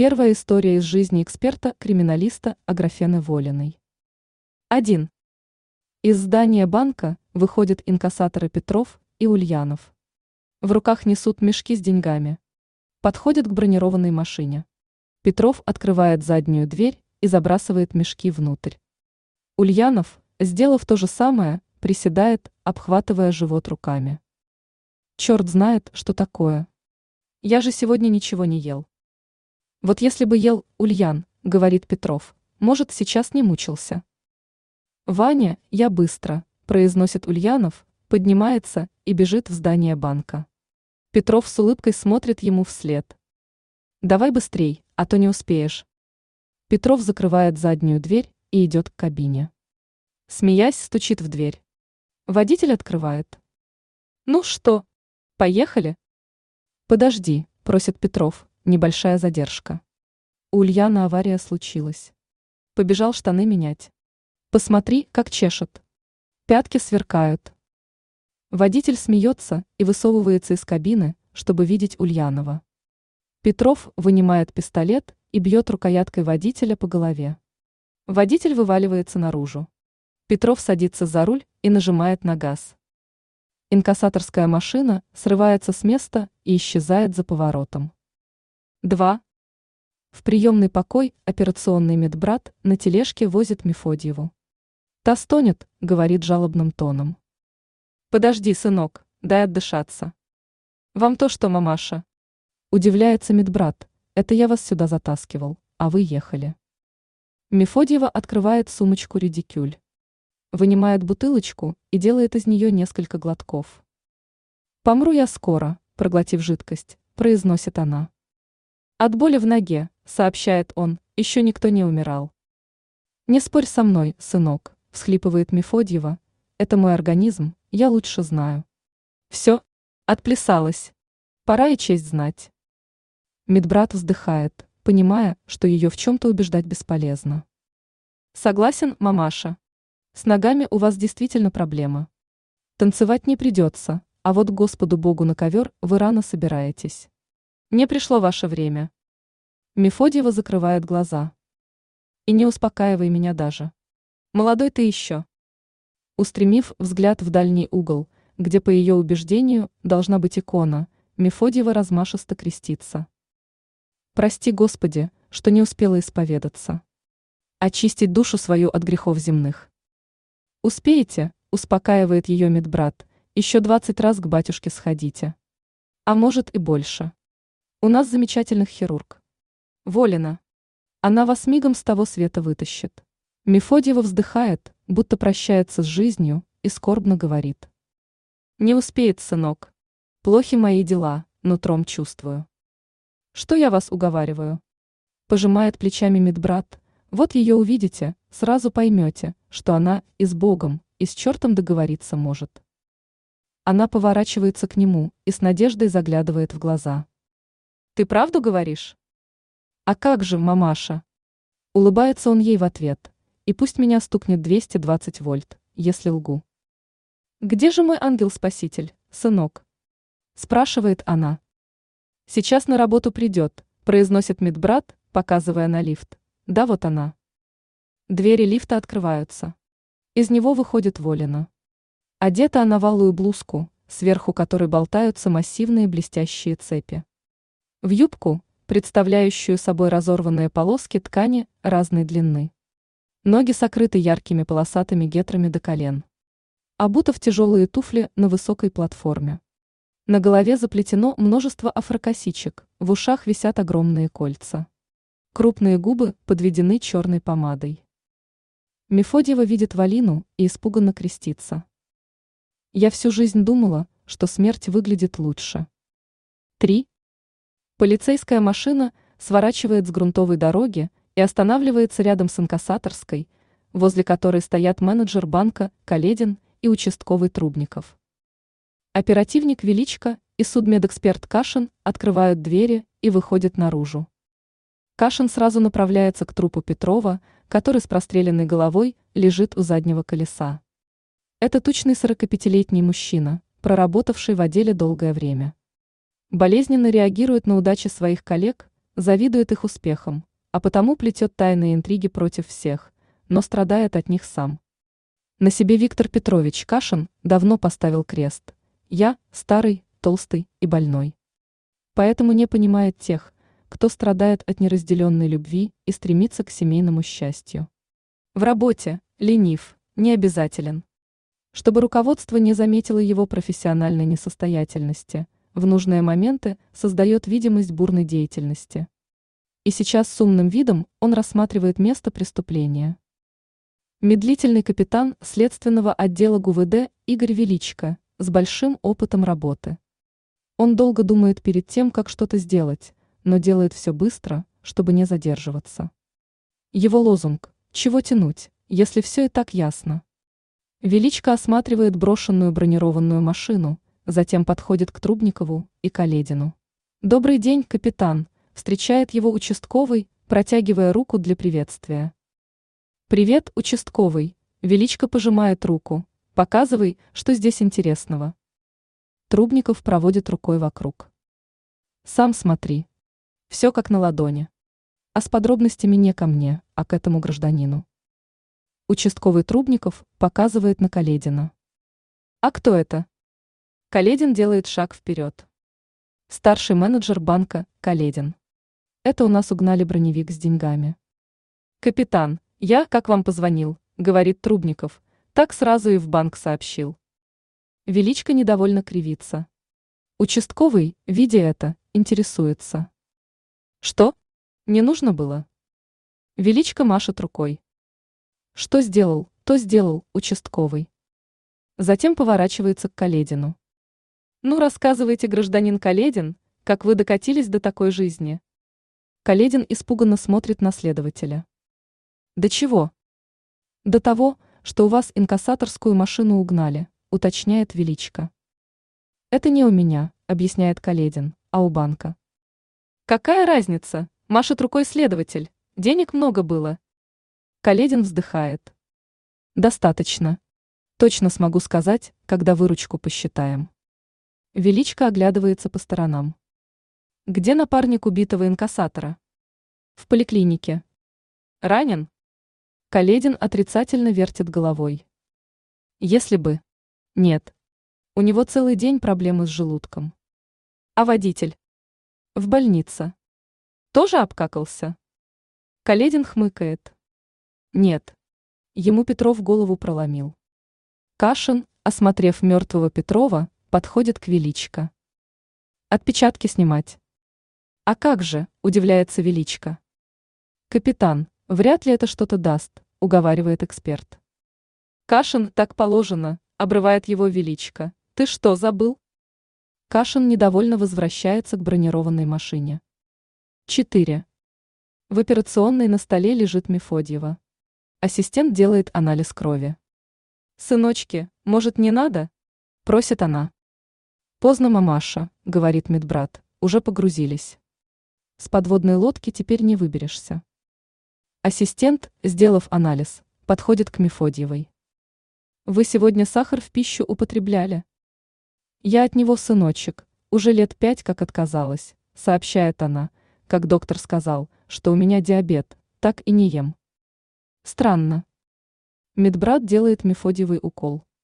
Первая история из жизни эксперта-криминалиста Аграфены Волиной. 1. Из здания банка выходят инкассаторы Петров и Ульянов. В руках несут мешки с деньгами. Подходят к бронированной машине. Петров открывает заднюю дверь и забрасывает мешки внутрь. Ульянов, сделав то же самое, приседает, обхватывая живот руками. Черт знает, что такое. Я же сегодня ничего не ел. Вот если бы ел, Ульян, говорит Петров, может, сейчас не мучился. Ваня, я быстро, произносит Ульянов, поднимается и бежит в здание банка. Петров с улыбкой смотрит ему вслед. Давай быстрей, а то не успеешь. Петров закрывает заднюю дверь и идет к кабине. Смеясь, стучит в дверь. Водитель открывает. Ну что, поехали? Подожди, просит Петров, небольшая задержка. У Ульяна авария случилась. Побежал штаны менять. Посмотри, как чешет. Пятки сверкают. Водитель смеется и высовывается из кабины, чтобы видеть Ульянова. Петров вынимает пистолет и бьет рукояткой водителя по голове. Водитель вываливается наружу. Петров садится за руль и нажимает на газ. Инкассаторская машина срывается с места и исчезает за поворотом. 2. В приемный покой операционный медбрат на тележке возит Мефодьеву. Та стонет, говорит жалобным тоном. Подожди, сынок, дай отдышаться. Вам то что, мамаша? Удивляется медбрат, это я вас сюда затаскивал, а вы ехали. Мефодьева открывает сумочку-редикюль. Вынимает бутылочку и делает из нее несколько глотков. «Помру я скоро», проглотив жидкость, произносит она. От боли в ноге, сообщает он, еще никто не умирал. «Не спорь со мной, сынок», всхлипывает Мефодьева, это мой организм, я лучше знаю. Все, отплясалась. Пора и честь знать. Медбрат вздыхает, понимая, что ее в чем-то убеждать бесполезно. Согласен, мамаша. С ногами у вас действительно проблема. Танцевать не придется, а вот к Господу Богу на ковер вы рано собираетесь. Не пришло ваше время. Мефодьева закрывает глаза. И не успокаивай меня даже. Молодой ты еще. Устремив взгляд в дальний угол, где, по ее убеждению, должна быть икона, Мефодьева размашисто крестится. Прости, Господи, что не успела исповедаться. Очистить душу свою от грехов земных. Успеете, успокаивает ее медбрат, еще 20 раз к батюшке сходите. А может и больше. У нас замечательных хирург. Волина. Она вас мигом с того света вытащит. Мефодьева вздыхает, будто прощается с жизнью, и скорбно говорит. Не успеет, сынок. Плохи мои дела, нутром чувствую. Что я вас уговариваю? Пожимает плечами медбрат. Вот ее увидите, сразу поймете, что она и с Богом, и с чертом договориться может. Она поворачивается к нему и с надеждой заглядывает в глаза. Ты правду говоришь? А как же, мамаша? Улыбается он ей в ответ. И пусть меня стукнет 220 вольт, если лгу. Где же мой ангел-спаситель, сынок? Спрашивает она. Сейчас на работу придет, произносит медбрат, показывая на лифт. Да, вот она. Двери лифта открываются. Из него выходит Волина. Одета она в алую блузку, сверху которой болтаются массивные блестящие цепи. В юбку, представляющую собой разорванные полоски ткани разной длины. Ноги сокрыты яркими полосатыми гетрами до колен. Обута в тяжелые туфли на высокой платформе. На голове заплетено множество афрокосичек, в ушах висят огромные кольца. Крупные губы подведены черной помадой. Мефодьева видит Волину и испуганно крестится. Я всю жизнь думала, что смерть выглядит лучше. 3. Полицейская машина сворачивает с грунтовой дороги и останавливается рядом с инкассаторской, возле которой стоят менеджер банка Каледин и участковый Трубников. Оперативник Величко и судмедэксперт Кашин открывают двери и выходят наружу. Кашин сразу направляется к трупу Петрова, который с простреленной головой лежит у заднего колеса. Это тучный 45-летний мужчина, проработавший в отделе долгое время. Болезненно реагирует на удачи своих коллег, завидует их успехам, а потому плетет тайные интриги против всех, но страдает от них сам. На себе Виктор Петрович Кашин давно поставил крест. Я старый, толстый и больной. Поэтому не понимает тех, кто страдает от неразделенной любви и стремится к семейному счастью. В работе ленив, не обязателен. Чтобы руководство не заметило его профессиональной несостоятельности, в нужные моменты создает видимость бурной деятельности. И сейчас с умным видом он рассматривает место преступления. Медлительный капитан следственного отдела ГУВД Игорь Величко с большим опытом работы. Он долго думает перед тем, как что-то сделать, но делает все быстро, чтобы не задерживаться. Его лозунг «Чего тянуть, если все и так ясно?». Величко осматривает брошенную бронированную машину, затем подходит к Трубникову и Каледину. «Добрый день, капитан», встречает его участковый, протягивая руку для приветствия. «Привет, участковый», Величко пожимает руку, «показывай, что здесь интересного». Трубников проводит рукой вокруг. «Сам смотри. Все как на ладони. А с подробностями не ко мне, а к этому гражданину». Участковый Трубников показывает на Каледина. «А кто это?» Каледин делает шаг вперед. «Старший менеджер банка, Каледин. Это у нас угнали броневик с деньгами». «Капитан, я, как вам позвонил», говорит Трубников, так сразу и в банк сообщил. Величко недовольно кривится. Участковый, видя это, интересуется. «Что? Не нужно было?» Величко машет рукой. «Что сделал, то сделал, участковый». Затем поворачивается к Каледину. «Ну, рассказывайте, гражданин Каледин, как вы докатились до такой жизни». Каледин испуганно смотрит на следователя. «До чего?» «До того, что у вас инкассаторскую машину угнали», уточняет Величко. «Это не у меня», объясняет Каледин, «а у банка». «Какая разница?» машет рукой следователь. «Денег много было». Каледин вздыхает. «Достаточно. Точно смогу сказать, когда выручку посчитаем». Величко оглядывается по сторонам. «Где напарник убитого инкассатора?» «В поликлинике». «Ранен?» Каледин отрицательно вертит головой. «Если бы». «Нет. У него целый день проблемы с желудком». «А водитель?» «В больнице». «Тоже обкакался?» Каледин хмыкает. «Нет. Ему Петров голову проломил». Кашин, осмотрев мертвого Петрова, подходит к Величко. «Отпечатки снимать». «А как же?» – удивляется Величко. «Капитан, вряд ли это что-то даст», – уговаривает эксперт. «Кашин, так положено», – обрывает его Величко. «Ты что, забыл?» Кашин недовольно возвращается к бронированной машине. 4. В операционной на столе лежит Мефодьева. Ассистент делает анализ крови. «Сыночки, может, не надо?» – просит она. «Поздно, мамаша», – говорит медбрат, – «уже погрузились. С подводной лодки теперь не выберешься». Ассистент, сделав анализ, подходит к Мефодьевой. «Вы сегодня сахар в пищу употребляли?» «Я от него, сыночек, уже лет 5 как отказалась», – сообщает она, как доктор сказал, что у меня диабет, так и не ем. Странно. Медбрат делает Мефодьевой укол.